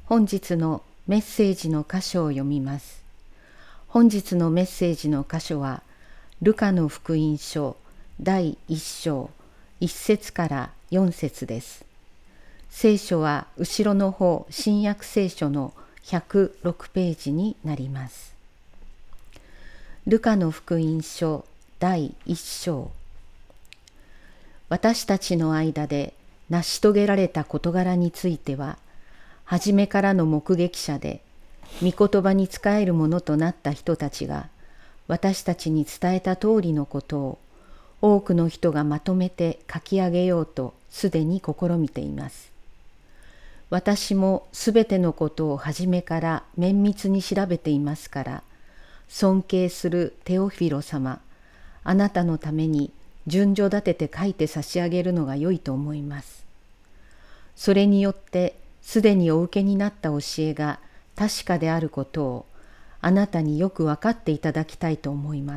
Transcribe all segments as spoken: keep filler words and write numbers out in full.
本日のメッセージの箇所を読みます。本日のメッセージの箇所は、ルカの福音書だいいっ章いっ節からよん節です。聖書は後ろの方、新約聖書のひゃくろくページになります。ルカの福音書だいいっ章。私たちの間で成し遂げられた事柄については、初めからの目撃者で、御言葉に仕えるものとなった人たちが、私たちに伝えた通りのことを、多くの人がまとめて書き上げようとすでに試みています。私もすべてのことを初めから綿密に調べていますから、尊敬するテオフィロ様、あなたのために順序立てて書いて差し上げるのが良いと思います。それによってすでにお受けになった教えが確かであることをあなたによく分かっていただきたいと思います。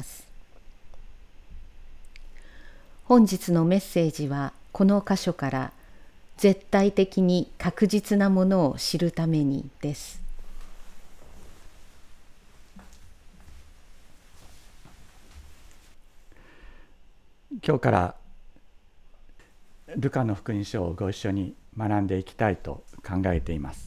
本日のメッセージはこの箇所から絶対的に確実なものを知るためにです。 今日からルカの福音書をご一緒に学んでいきたいと考えています。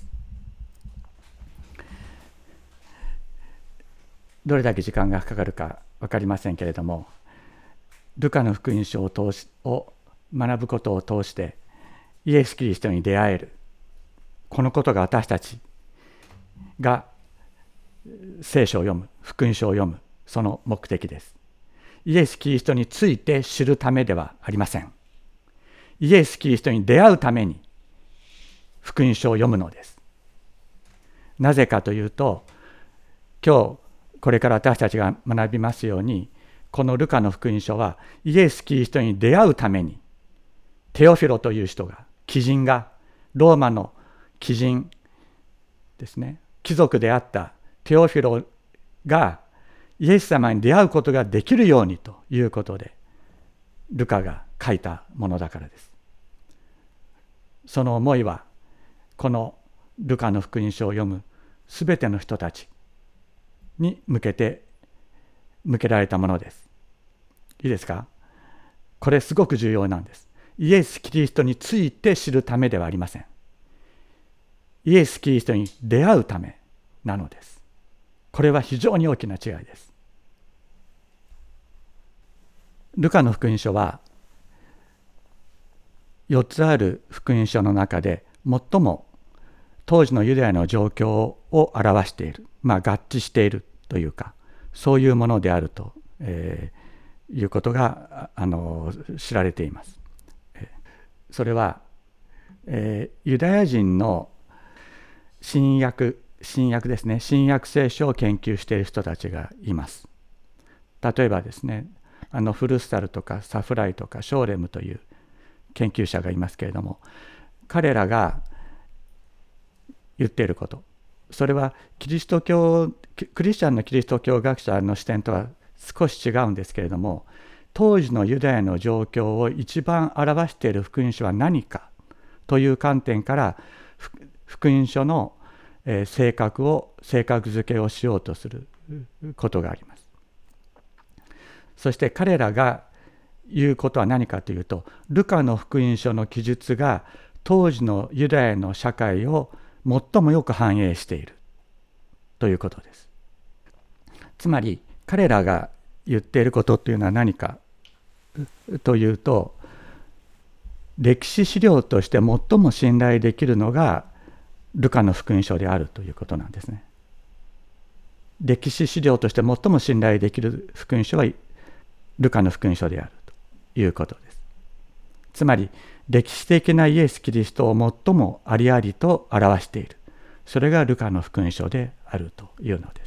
どれだけ時間がかかるか分かりませんけれども、ルカの福音書を通しを学ぶことを通してイエス・キリストに出会える、このことが私たちが聖書を読む、福音書を読むその目的です。イエス・キリストについて知るためではありません。イエス・キリストに出会うために福音書を読むのです。なぜかというと、今日これから私たちが学びますように、このルカの福音書はイエス・キリストに出会うために、テオフィロという人が、貴人が、ローマの貴人ですね、貴族であったテオフィロがイエス様に出会うことができるようにということで、ルカが書いたものだからです。その思いは、このルカの福音書を読むすべての人たちに向けて、向けられたものです。いいですか？これすごく重要なんです。イエス・キリストについて知るためではありません。イエス・キリストに出会うためなのです。これは非常に大きな違いです。ルカの福音書はよっつある福音書の中で最も当時のユダヤの状況を表している、まあ合致しているというか、そういうものであると、えー、いうことがあの知られています。それは、えー、ユダヤ人の新約新約ですね、新約聖書を研究している人たちがいます。例えばですね、あのフルスタルとかサフライとかショーレムという研究者がいますけれども、彼らが言っていること、それはキリスト教クリスチャンのキリスト教学者の視点とは少し違うんですけれども、当時のユダヤの状況を一番表している福音書は何かという観点から福音書の性格を性格付けをしようとすることがあります。そして彼らが言うことは何かというと、ルカの福音書の記述が当時のユダヤの社会を最もよく反映しているということです。つまり彼らが言っていることというのは何かというと、歴史資料として最も信頼できるのがルカの福音書であるということなんですね。歴史資料として最も信頼できる福音書はルカの福音書であるということです。つまり歴史的なイエス・キリストを最もありありと表している、それがルカの福音書であるというのです。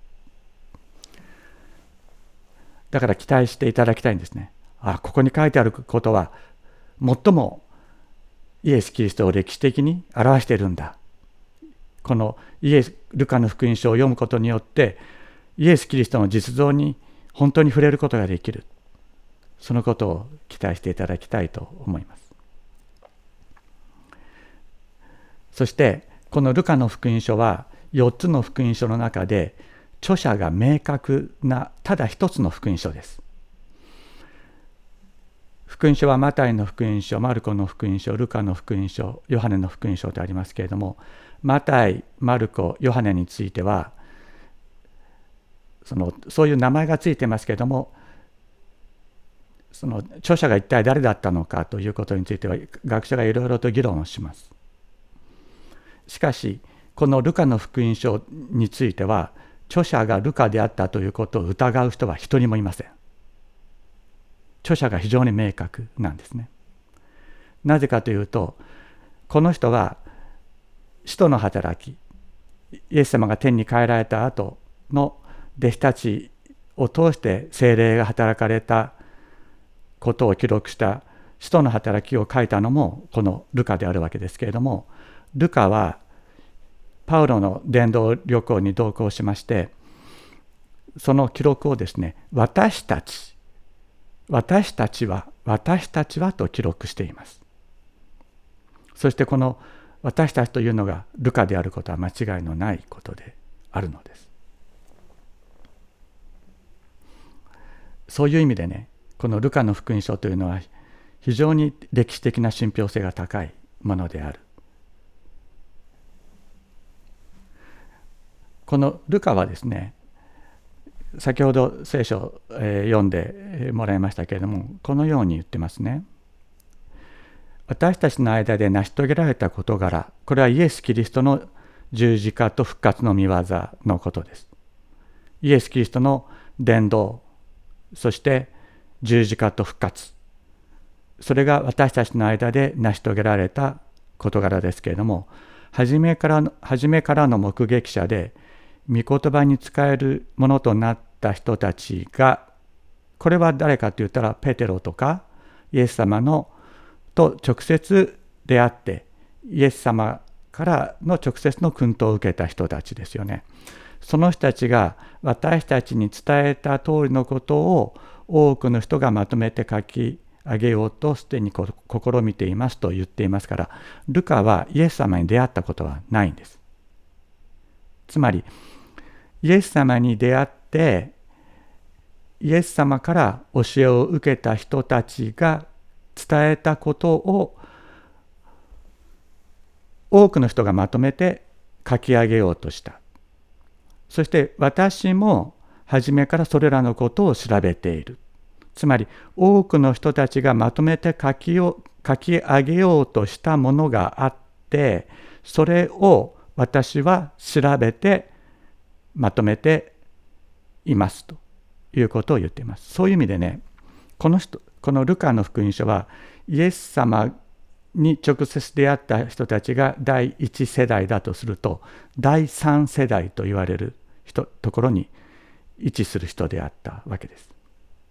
だから期待していただきたいんですね。あ、ここに書いてあることは最もイエス・キリストを歴史的に表しているんだ。このイエスルカの福音書を読むことによってイエス・キリストの実像に本当に触れることができる、そのことを期待していただきたいと思います。そしてこのルカの福音書はよっつの福音書の中で著者が明確なただ一つの福音書です。福音書はマタイの福音書、マルコの福音書、ルカの福音書、ヨハネの福音書とありますけれども、マタイ、マルコ、ヨハネについてはそのそういう名前がついてますけれども、その著者が一体誰だったのかということについては学者がいろいろと議論をします。しかしこのルカの福音書については著者がルカであったということを疑う人は一人もいません。著者が非常に明確なんですね。なぜかというと、この人は使徒の働き、イエス様が天に帰られた後の弟子たちを通して聖霊が働かれたことを記録した使徒の働きを書いたのもこのルカであるわけですけれども、ルカはパウロの伝道旅行に同行しまして、その記録をですね、私たち私たちは私たちはと記録しています。そしてこの私たちというのがルカであることは間違いのないことであるのです。そういう意味でね、このルカの福音書というのは非常に歴史的な信憑性が高いものである。このルカはですね、先ほど聖書を読んでもらいましたけれども、このように言ってますね。私たちの間で成し遂げられた事柄、これはイエス・キリストの十字架と復活の御業のことです。イエス・キリストの伝道、そして十字架と復活、それが私たちの間で成し遂げられた事柄ですけれども、初めからの、初めからの目撃者で御言葉に仕えるものとなった人たちが、これは誰かと言ったらペテロとかイエス様のと直接出会ってイエス様からの直接の訓導を受けた人たちですよね。その人たちが私たちに伝えた通りのことを多くの人がまとめて書き上げようとすでに試みていますと言っていますから、ルカはイエス様に出会ったことはないんです。つまりイエス様に出会ってイエス様から教えを受けた人たちが伝えたことを多くの人がまとめて書き上げようとした。そして私も初めからそれらのことを調べている。つまり多くの人たちがまとめて書きを書き上げようとしたものがあって、それを私は調べてまとめていますということを言っています。そういう意味でね、この人このルカの福音書はイエス様に直接出会った人たちが第一世代だとすると、第三世代と言われる人ところに位置する人であったわけです。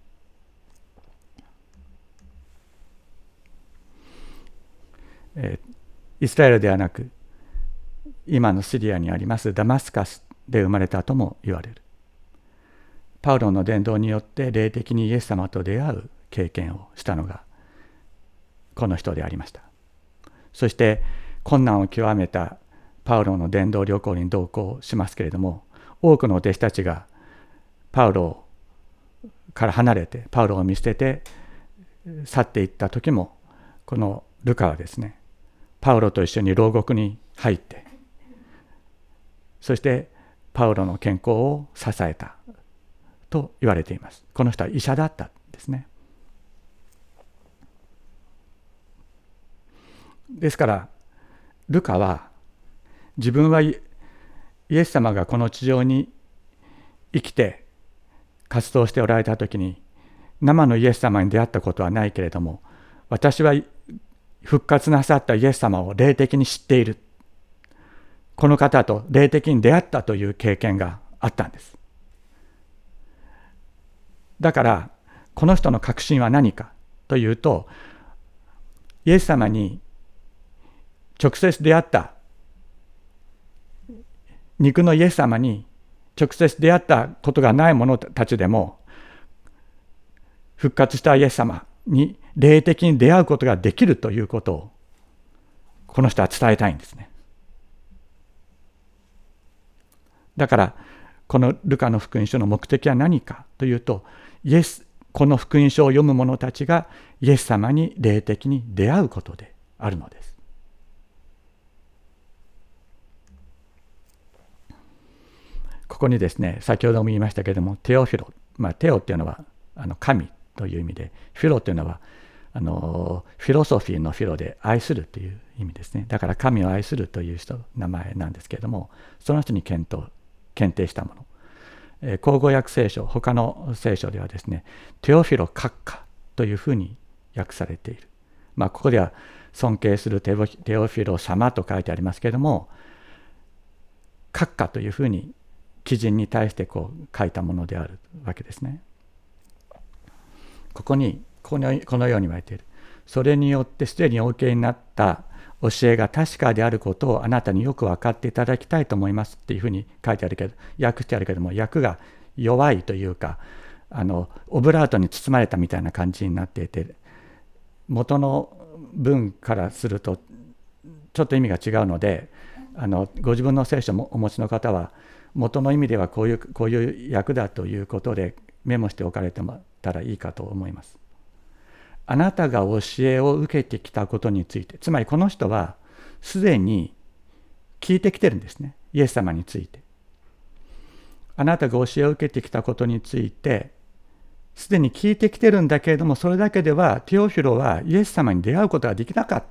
えー、イスラエルではなく今のシリアにありますダマスカスで生まれたとも言われる。パウロの伝道によって霊的にイエス様と出会う経験をしたのがこの人でありました。そして困難を極めたパウロの伝道旅行に同行しますけれども、多くの弟子たちがパウロから離れてパウロを見捨てて去っていった時も、このルカはですね、パウロと一緒に牢獄に入って、そしてパウロの健康を支えたと言われています。この人は医者だったんですね。ですからルカは自分はイエス様がこの地上に生きて活動しておられた時に生のイエス様に出会ったことはないけれども、私は復活なさったイエス様を霊的に知っている、この方と霊的に出会ったという経験があったんです。だからこの人の確信は何かというと、イエス様に直接出会った肉のイエス様に直接出会ったことがない者たちでも、復活したイエス様に霊的に出会うことができるということをこの人は伝えたいんですね。 だからこのルカの福音書の目的は何かというと、イエスこの福音書を読む者たちがイエス様に霊的に出会うことであるのです。ここにですね、先ほども言いましたけれども、テオフィロ、まあ、テオっていうのはあの神という意味で、フィロというのはあのフィロソフィーのフィロで愛するという意味ですね。だから神を愛するという人の名前なんですけれども、その人に検討検定したもの。えー、口語訳聖書、他の聖書ではですね、テオフィロ閣下というふうに訳されている。まあ、ここでは尊敬するテオフィロ様と書いてありますけれども、閣下というふうに記人に対してこう書いたものであるわけですね。ここにこの、このように言われている。それによってすでにお受けになった教えが確かであることをあなたによく分かっていただきたいと思いますっていうふうに書いてあるけど、訳してあるけども、訳が弱いというか、あのオブラートに包まれたみたいな感じになっていて、元の文からするとちょっと意味が違うので、あのご自分の聖書をお持ちの方は元の意味ではこういうこういう訳だということでメモしておかれてもたらいいかと思います。あなたが教えを受けてきたことについて、つまりこの人はすでに聞いてきてるんですね、イエス様について。あなたが教えを受けてきたことについてすでに聞いてきてるんだけれども、それだけではテオフィロはイエス様に出会うことができなかった。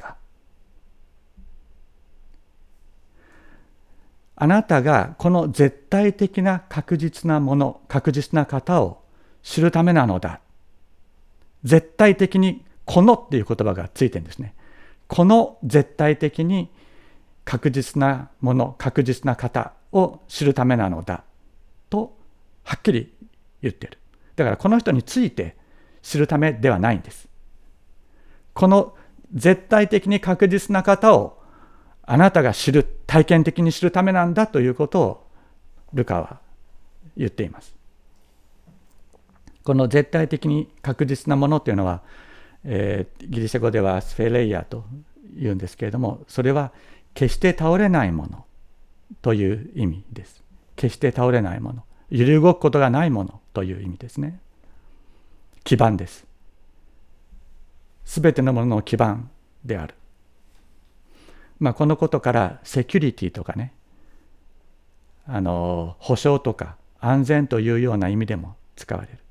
あなたがこの絶対的な確実なもの、確実な方を知るためなのだ。絶対的にこのっていう言葉がついてるんですね。この絶対的に確実なもの、確実な方を知るためなのだとはっきり言っている。だからこの人について知るためではないんです。この絶対的に確実な方をあなたが知る、体験的に知るためなんだということをルカは言っています。この絶対的に確実なものというのは、えー、ギリシャ語ではスフェレイヤというんですけれども、それは決して倒れないものという意味です。決して倒れないもの、揺り動くことがないものという意味ですね。基盤です。すべてのものの基盤である。まあ、このことからセキュリティとかね、あの保証とか安全というような意味でも使われる。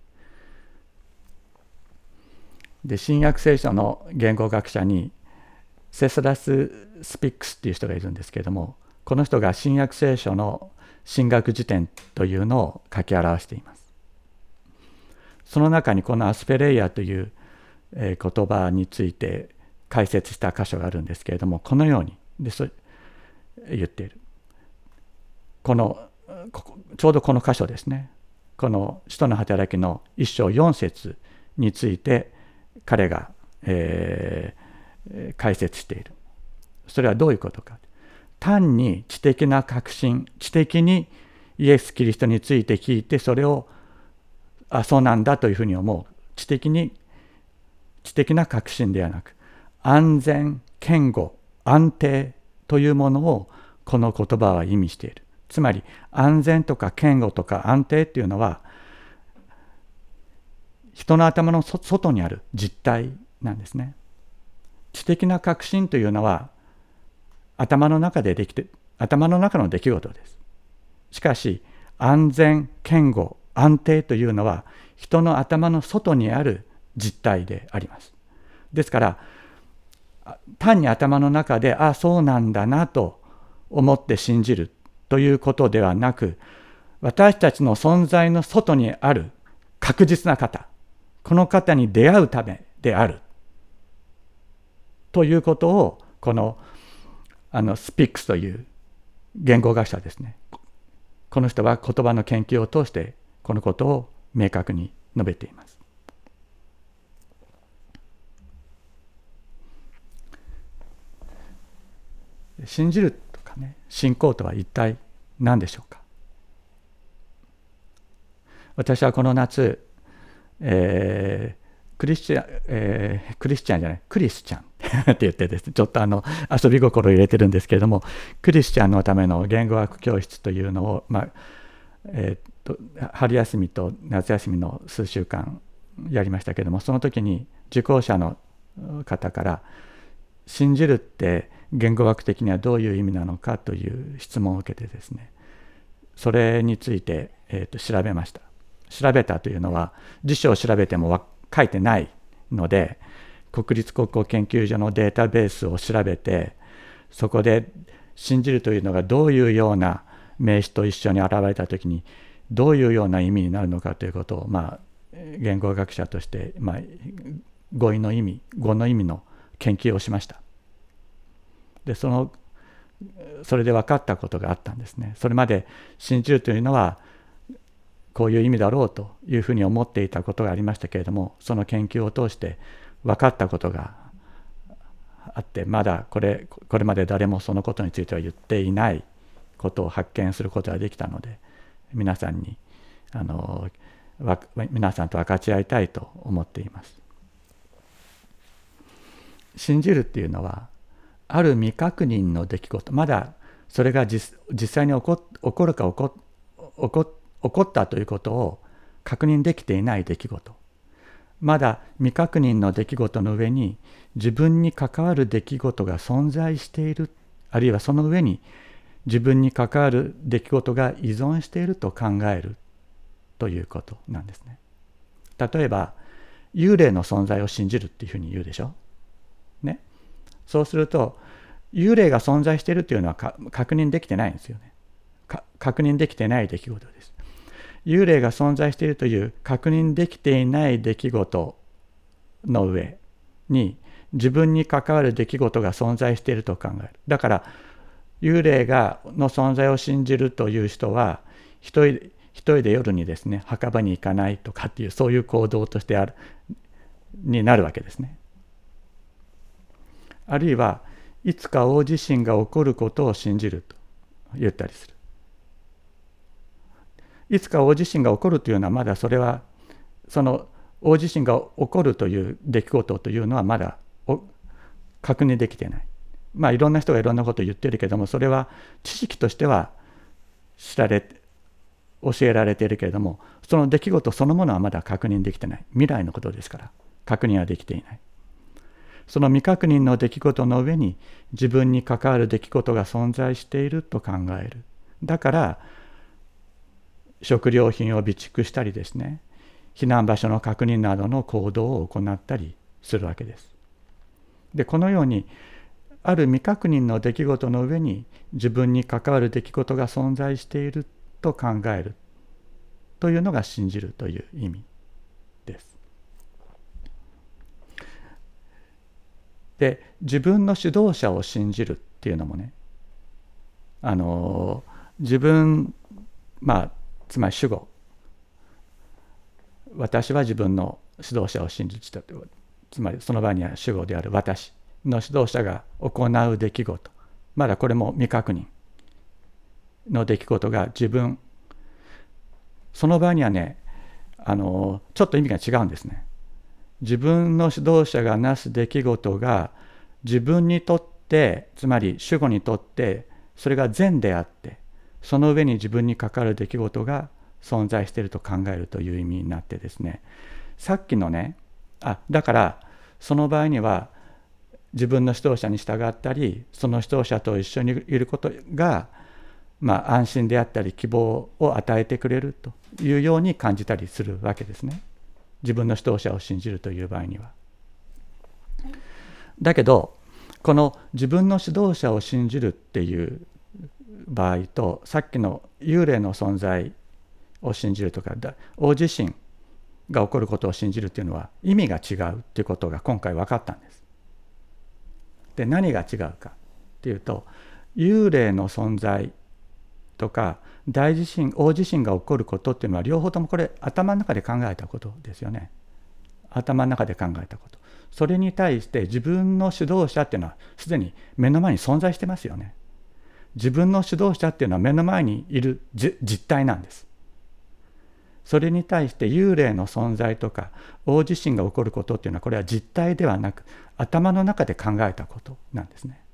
で、新約聖書の言語学者にセスラス・スピックスっていう人がいるんですけれども、この人が新約聖書の神学辞典というのを書き表しています。その中にこのアスペレイヤという言葉について解説した箇所があるんですけれども、このようにでそ言っている。このここちょうどこの箇所ですね。この使徒の働きの一章四節について彼が、えー、解説している。それはどういうことか。単に知的な確信、知的にイエス・キリストについて聞いて、それをあそうなんだというふうに思う知的に知的な確信ではなく、安全、堅固、安定というものをこの言葉は意味している。つまり安全とか堅固とか安定というのは人の頭の外にある実体なんですね。知的な確信というのは頭の中でできて頭の中の出来事です。しかし安全、堅固、安定というのは人の頭の外にある実体であります。ですから単に頭の中であそうなんだなと思って信じるということではなく、私たちの存在の外にある確実な方、この方に出会うためであるということをこのあのスピックスという言語学者ですね、この人は言葉の研究を通してこのことを明確に述べています。信じるとかね、信仰とは一体何でしょうか。私はこの夏、えー、クリスチャン、えー、クリスチャンじゃないクリスチャンって言ってですね、ちょっとあの遊び心を入れてるんですけれども、クリスチャンのための言語学教室というのを、まあえー、っと春休みと夏休みの数週間やりましたけれども、その時に受講者の方から信じるって言語学的にはどういう意味なのかという質問を受けてですね、それについて、えー、と調べました。調べたというのは辞書を調べても書いてないので、国立国語研究所のデータベースを調べて、そこで信じるというのがどういうような名詞と一緒に現れたときにどういうような意味になるのかということを、まあ、言語学者として、まあ、語彙の意味語の意味の研究をしました。でそのそれで分かったことがあったんですね。それまで信じるというのはこういう意味だろうというふうに思っていたことがありましたけれども、その研究を通して分かったことがあって、まだこれこれまで誰もそのことについては言っていないことを発見することができたので、皆さんにあの皆さんと分かち合いたいと思っています。信じるっていうのはある未確認の出来事、まだそれが 実, 実際に起 こ, 起こるか起 こ, 起, こ起こったということを確認できていない出来事、まだ未確認の出来事の上に自分に関わる出来事が存在している、あるいはその上に自分に関わる出来事が依存していると考えるということなんですね。例えば幽霊の存在を信じるっていうふうに言うでしょ、ね、そうすると幽霊が存在しているというのは確認できてないんですよね。確認できてない出来事です。幽霊が存在しているという確認できていない出来事の上に自分に関わる出来事が存在していると考える。だから幽霊がの存在を信じるという人は一人一人で夜にですね墓場に行かないとかっていう、そういう行動としてあるになるわけですね。あるいはいつか大地震が起こることを信じると言ったりする。いつか大地震が起こるというのはまだそれはその大地震が起こるという出来事というのはまだ確認できてない。まあいろんな人がいろんなことを言ってるけども、それは知識としては知られて教えられているけれども、その出来事そのものはまだ確認できてない。未来のことですから確認はできていない。その未確認の出来事の上に自分に関わる出来事が存在していると考える。だから食料品を備蓄したりですね、避難場所の確認などの行動を行ったりするわけです。でこのようにある未確認の出来事の上に自分に関わる出来事が存在していると考えるというのが信じるという意味です。で自分の指導者を信じるっていうのもね、あの自分まあつまり主語、私は自分の指導者を信じたという、つまりその場合には主語である私の指導者が行う出来事、まだこれも未確認の出来事が自分、その場合にはね、あのちょっと意味が違うんですね。自分の指導者がなす出来事が自分にとって、つまり主語にとってそれが善であって、その上に自分に関わる出来事が存在していると考えるという意味になってですね、さっきのね、あだからその場合には自分の指導者に従ったり、その指導者と一緒にいることが、まあ、安心であったり希望を与えてくれるというように感じたりするわけですね。自分の指導者を信じるという場合には。だけどこの自分の指導者を信じるっていう場合と、さっきの幽霊の存在を信じるとか大地震が起こることを信じるっていうのは意味が違うっていうことが今回分かったんです。で何が違うかっていうと、幽霊の存在とか大地震大地震が起こることっていうのは両方ともこれ頭の中で考えたことですよね。頭の中で考えたこと。それに対して自分の指導者っていうのはすでに目の前に存在してますよね。自分の指導者っていうのは目の前にいる実体なんです。 それに対して幽霊の存在とか大地震が起こることっていうのは、これは実体ではなく頭の中で考えたことなんですね。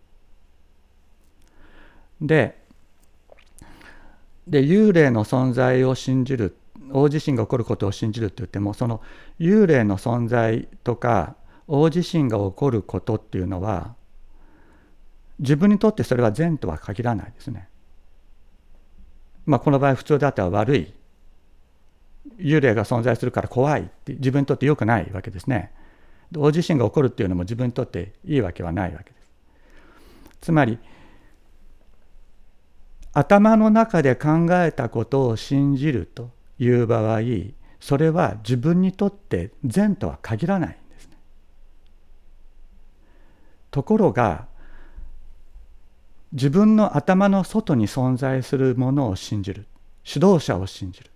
で、で幽霊の存在を信じる、大地震が起こることを信じるって言っても、その幽霊の存在とか大地震が起こることっていうのは、自分にとってそれは善とは限らないですね。まあこの場合普通だったら悪い、幽霊が存在するから怖いって自分にとって良くないわけですね。大地震が起こるっていうのも自分にとっていいわけはないわけです。つまり頭の中で考えたことを信じるという場合、それは自分にとって善とは限らないんですね。ところが自分の頭の外に存在するものを信じる、指導者を信じる、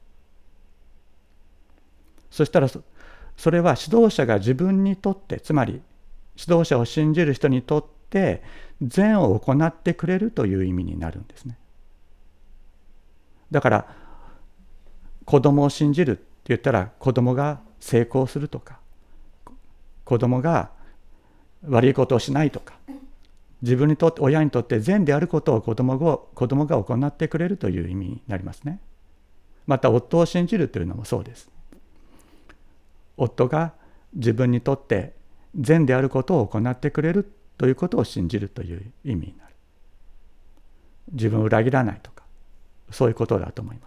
そしたら そ, それは指導者が自分にとって、つまり指導者を信じる人にとって善を行ってくれるという意味になるんですね。だから子供を信じるって言ったら、子供が成功するとか、子供が悪いことをしないとか、自分にとって、親にとって善であることを子供が、子供が行ってくれるという意味になりますね。また夫を信じるというのもそうです。夫が自分にとって善であることを行ってくれるということを信じるという意味になる。自分を裏切らないとか、そういうことだと思います。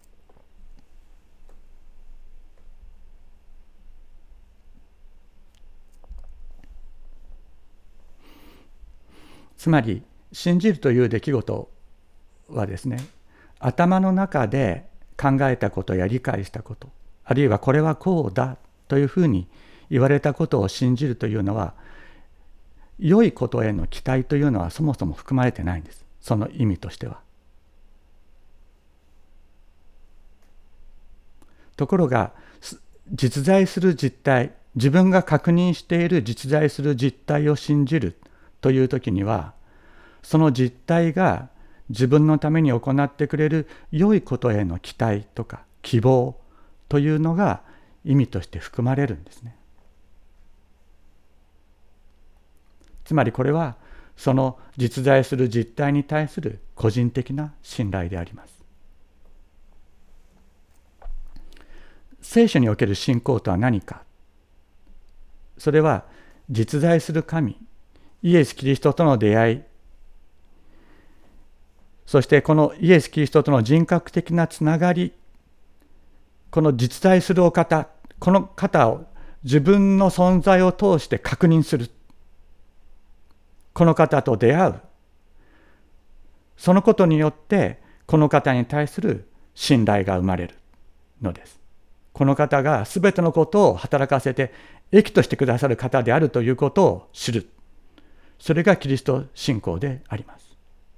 つまり信じるという出来事はですね、頭の中で考えたことや理解したこと、あるいはこれはこうだというふうに言われたことを信じるというのは、良いことへの期待というのはそもそも含まれてないんです。その意味としては。ところが実在する実体、自分が確認している実在する実体を信じるという時には、その実体が自分のために行ってくれる良いことへの期待とか希望というのが意味として含まれるんですね。つまりこれはその実在する実体に対する個人的な信頼であります。聖書における信仰とは何か。それは実在する神、イエス・キリストとの出会い、そしてこのイエス・キリストとの人格的なつながり、この実在するお方、この方を自分の存在を通して確認する。この方と出会う。そのことによってこの方に対する信頼が生まれるのです。この方がすべてのことを働かせて益としてくださる方であるということを知る。それがキリスト信仰であります。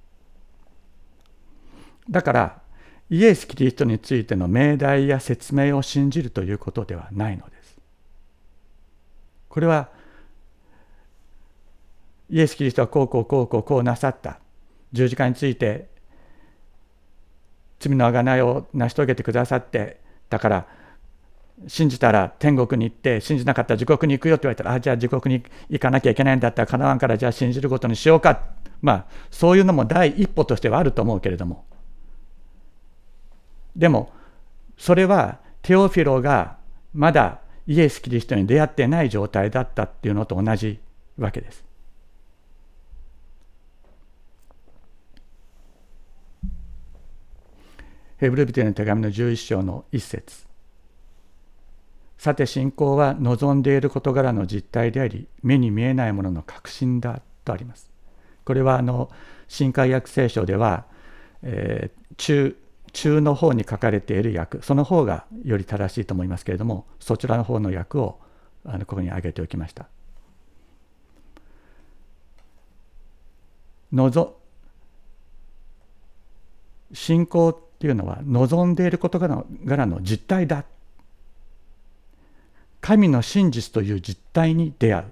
だからイエス・キリストについての命題や説明を信じるということではないのです。これはイエス・キリストはこうこうこうこうこうなさった。十字架について罪の贖いを成し遂げてくださって、だから信じたら天国に行って、信じなかったら地獄に行くよって言われたら、あじゃあ地獄に行かなきゃいけないんだったらかなわんから、じゃあ信じることにしようか。まあそういうのも第一歩としてはあると思うけれども、でもそれはテオフィロがまだイエス・キリストに出会ってない状態だったっていうのと同じわけです。ヘブル人への手紙のじゅういっ章の一節。さて信仰は望んでいる事柄の実体であり、目に見えないものの確信だとあります。これはあの新海訳聖書では、えー、中中の方に書かれている訳、その方がより正しいと思いますけれども、そちらの方の訳をあのここに挙げておきました。のぞ信仰っていうのは望んでいる事柄の実体だ。神の真実という実体に出会う。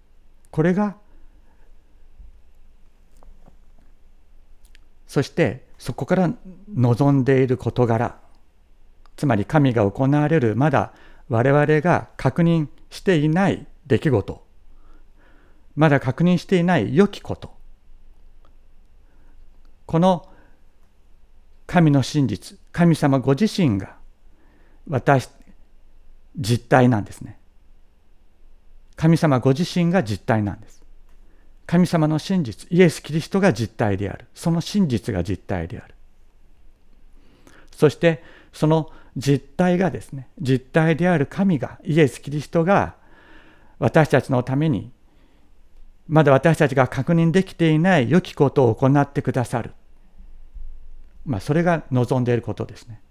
これが、そしてそこから望んでいる事柄、つまり神が行われるまだ我々が確認していない出来事、まだ確認していない良きこと、この神の真実、神様ご自身が私実体なんですね。神様ご自身が実体なんです。神様の真実、イエス・キリストが実体である。その真実が実体である。そしてその実体がですね、実体である神が、イエス・キリストが私たちのためにまだ私たちが確認できていない良きことを行ってくださる。まあそれが望んでいることですね。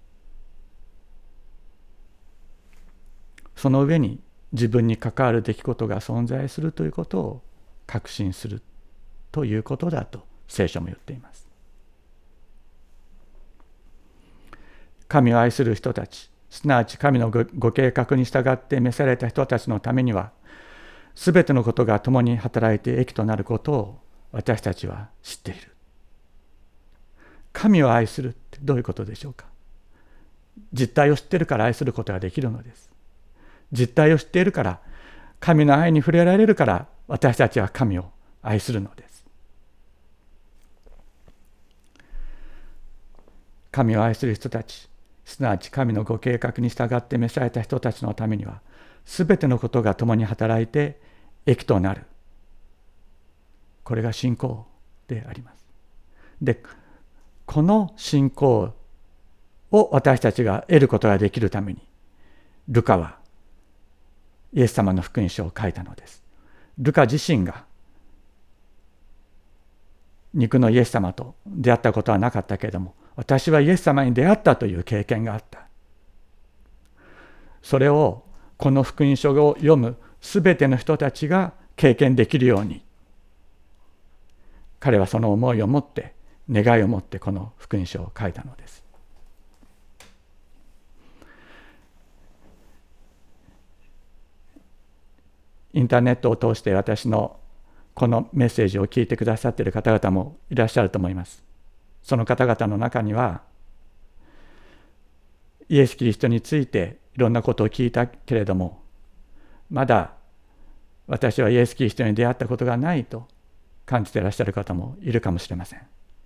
その上に自分に関わる出来事が存在するということを確信するということだと聖書も言っています。神を愛する人たち、すなわち神の ご, ご計画に従って召された人たちのためには、すべてのことが共に働いて益となることを私たちは知っている。神を愛するってどういうことでしょうか。実態を知っているから愛することができるのです。実態を知っているから、神の愛に触れられるから私たちは神を愛するのです。神を愛する人たち、すなわち神のご計画に従って召された人たちのためには、すべてのことが共に働いて益となる。これが信仰であります。で、この信仰を私たちが得ることができるために、ルカはイエス様の福音書を書いたのです。ルカ自身が肉のイエス様と出会ったことはなかったけれども、私はイエス様に出会ったという経験があった。それをこの福音書を読むすべての人たちが経験できるように、彼はその思いを持って、願いを持ってこの福音書を書いたのです。インターネットを通して私のこのメッセージを聞いてくださっている方々もいらっしゃると思います。その方々の中には、イエス・キリストについていろんなことを聞いたけれども、まだ私はイエス・キリストに出会ったことがないと感じていらっしゃる方もいるかもしれません。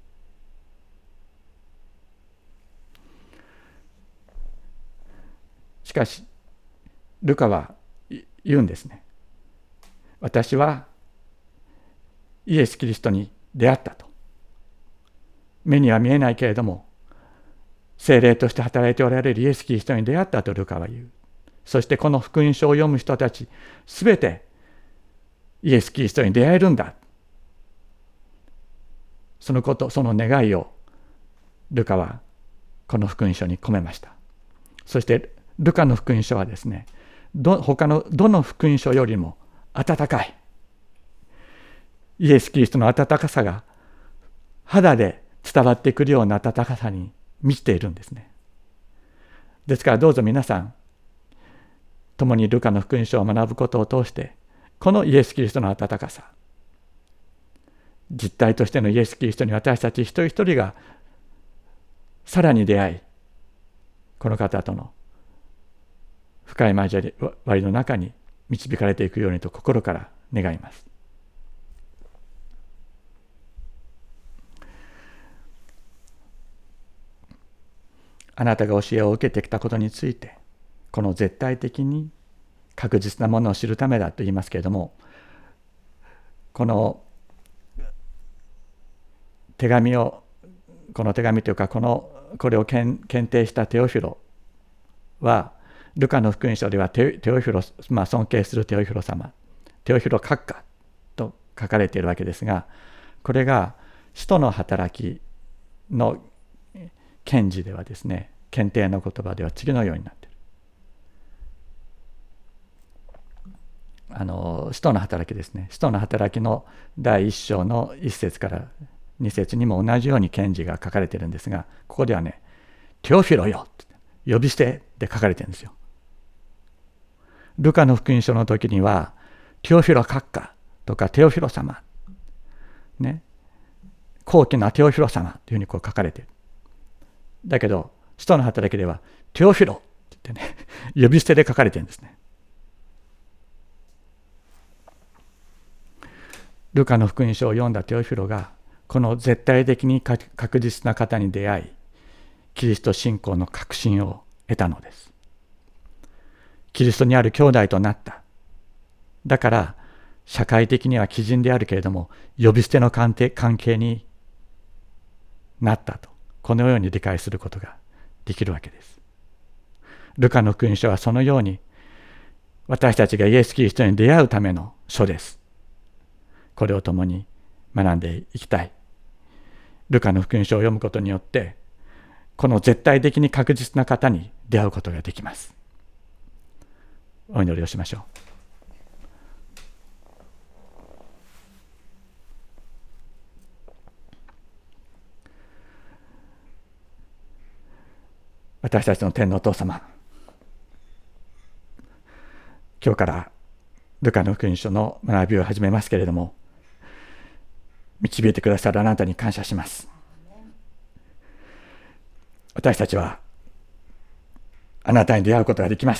しかし、ルカは言うんですね。私はイエス・キリストに出会ったと。目には見えないけれども、聖霊として働いておられるイエス・キリストに出会ったとルカは言う。そしてこの福音書を読む人たち、すべてイエス・キリストに出会えるんだ。そのこと、その願いをルカはこの福音書に込めました。そしてルカの福音書はですね、ど他のどの福音書よりも温かい。イエス・キリストの温かさが肌で伝わってくるような温かさに満ちているんですね。ですからどうぞ皆さん、共にルカの福音書を学ぶことを通して、このイエス・キリストの温かさ、実体としてのイエス・キリストに私たち一人一人がさらに出会い、この方との深い交わりの中に導かれていくようにと心から願います。あなたが教えを受けてきたことについて、この絶対的に確実なものを知るためだと言いますけれども、この手紙を、この手紙というか、このこれを検定したテオフィロは、ルカの福音書ではテオフィロ、まあ、尊敬するテオフィロ様、テオフィロ閣下と書かれているわけですが、これが使徒の働きの検事ではですね、検定の言葉では次のようになっている。あの使徒の働きですね、使徒の働きのだいいっ章のいっ節からに節にも同じように検事が書かれているんですが、ここではね、テオフィロよ呼び捨てで書かれているんですよ。ルカの福音書の時にはテオフィロ閣下とかテオフィロ様ね、 高貴なテオフィロ様というふうにこう書かれている。だけど使徒の働きではテオフィロって言ってね、呼び捨てで書かれているんですね。ルカの福音書を読んだテオフィロがこの絶対的に確実な方に出会い、キリスト信仰の確信を得たのです。キリストにある兄弟となった。だから社会的には貴人であるけれども呼び捨ての関係になったと、このように理解することができるわけです。ルカの福音書はそのように私たちがイエス・キリストに出会うための書です。これを共に学んでいきたい。ルカの福音書を読むことによってこの絶対的に確実な方に出会うことができます。お祈りをしましょう。私たちの天のお父様、今日からルカの福音書の学びを始めますけれども、導いてくださるあなたに感謝します。私たちはあなたに出会うことができました。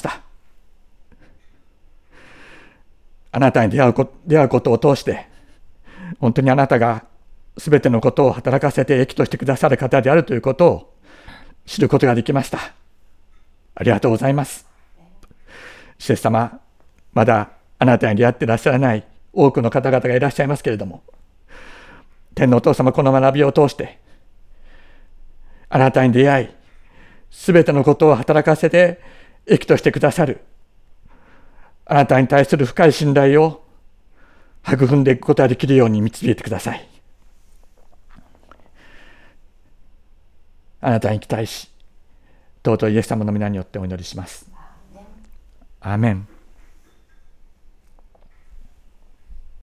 あなたに出会うこ、出会うことを通して本当にあなたがすべてのことを働かせて益としてくださる方であるということを知ることができました。ありがとうございます。施設様、まだあなたに出会っていらっしゃらない多くの方々がいらっしゃいますけれども、天のお父様、この学びを通してあなたに出会い、すべてのことを働かせて益としてくださるあなたに対する深い信頼を育んでいくことができるように導いてください。あなたに期待し、尊いイエス様の皆によってお祈りします。アーメン。